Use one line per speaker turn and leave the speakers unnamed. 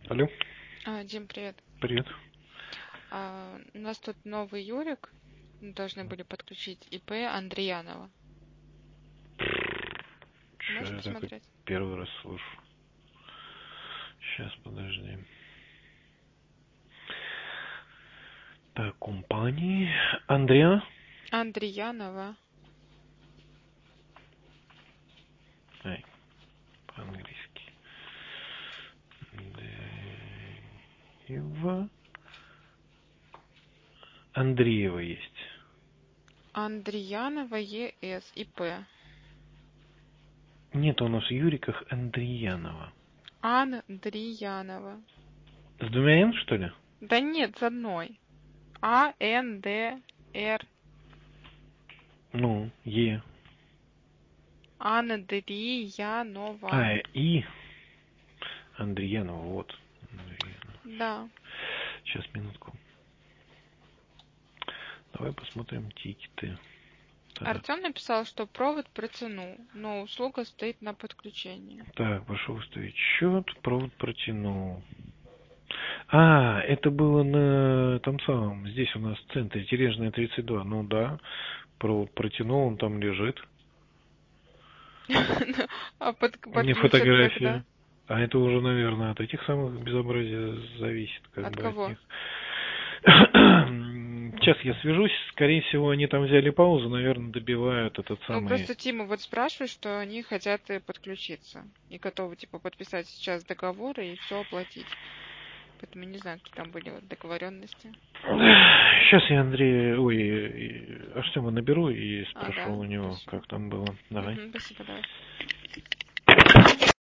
Алло,
Дим, привет.
привет.
У нас тут новый Юрик. Должны были подключить ИП Андреянова.
Че
Можешь
я такой
посмотреть?
первый раз слышу? Сейчас, подожди. Так, компании. Андреа?
Андреянова.
Ай, по-английски. Андреева. Андреева есть.
Андреянова ЕС. ИП.
Нет у нас в Юриках Андреянова.
Андреянова.
С двумя «н», что ли?
Да нет, с одной. АНДР.
Ну, Е.
Андреянова.
И. Андреянова, вот. Андреянова.
Да.
Сейчас, минутку. Давай посмотрим тикеты.
Артем написал, что провод протянул, но услуга стоит на подключении.
Так, прошу выставить счет, провод протянул. Это было на том самом, здесь у нас в центре, Тережная 32. Ну да, провод протянул, он там лежит.
А
Не
подключат когда?
фотография. А это уже, наверное, от этих самых безобразий зависит,
От
от
кого?
них. Сейчас я свяжусь, скорее всего, они там взяли паузу, наверное, добивают этот
Ну,
самый...
просто Тима вот спрашивает, что они хотят подключиться и готовы, типа, подписать сейчас договор и все оплатить. Поэтому не знаю, какие там были вот договоренности.
Сейчас я Артема наберу и спрошу
Ага,
у него,
хорошо.
как там было. Давай.
Спасибо, давай.